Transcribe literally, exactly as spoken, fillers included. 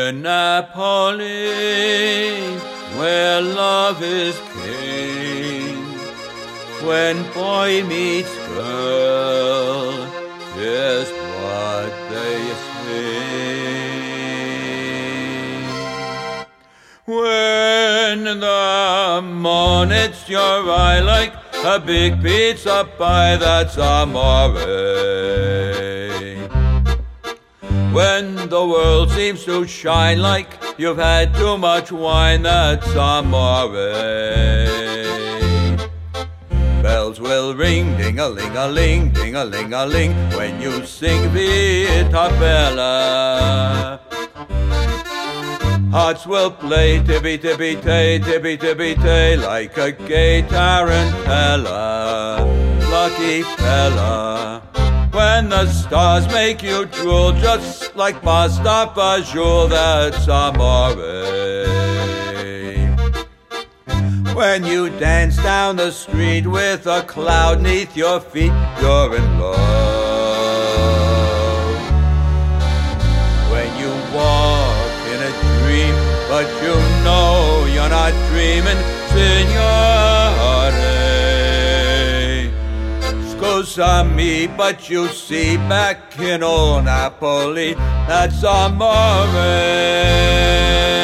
In Napoli, where love is king, when boy meets girl, just what they sing. When the morning's your eye like a big pizza pie, that's amore. When the world seems to shine like you've had too much wine, that's amore. Bells will ring, ding-a-ling-a-ling, ding-a-ling-a-ling, when you sing Vita Bella. Hearts will play tippy-tippy-tay, tippy-tippy-tay, like a gay tarantella. Lucky fella. When the stars make you drool, just like pasta fagioli, that's amore. When you dance down the street with a cloud neath your feet, you're in love. When you walk in a dream, but you know you're not dreaming, signore. Scusami, but you see, back in old Napoli, that's amore.